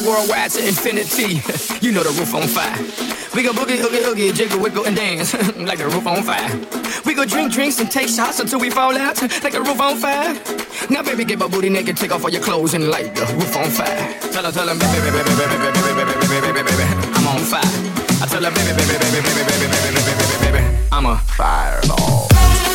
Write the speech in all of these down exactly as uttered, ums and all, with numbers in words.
worldwide to infinity. You know the roof on fire. We go boogie, oogie, oogie, jiggle, wiggle, and dance like the roof on fire. We go drink drinks and take shots until we fall out like the roof on fire. Now baby, get my booty naked, take off all your clothes and light the roof on fire. Tell her, tell her, baby, baby, baby, baby, baby, baby, baby, baby, baby, baby, I'm on fire. I tell her, baby, baby, baby, baby, baby, baby, baby, baby, baby, I'm a fireball.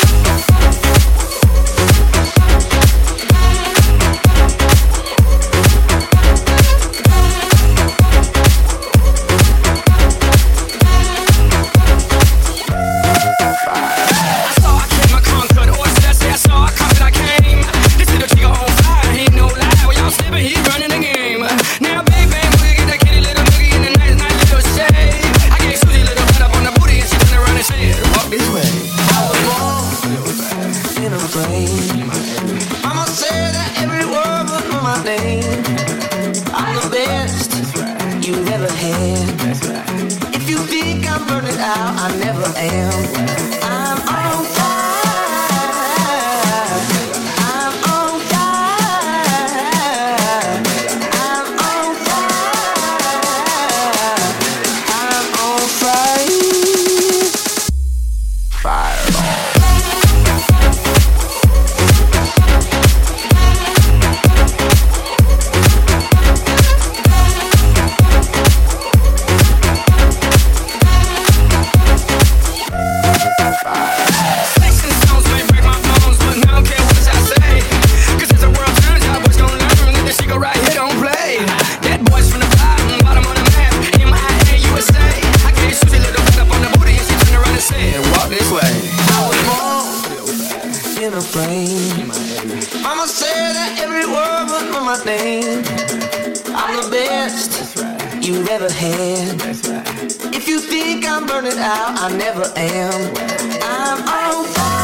I never am. I'm on fire. I'm on fire. I'm on fire. I'm on fire. Fireball. Mama said that every word was my name. I'm the best you ever had. If you think I'm burning out, I never am. I'm on fire.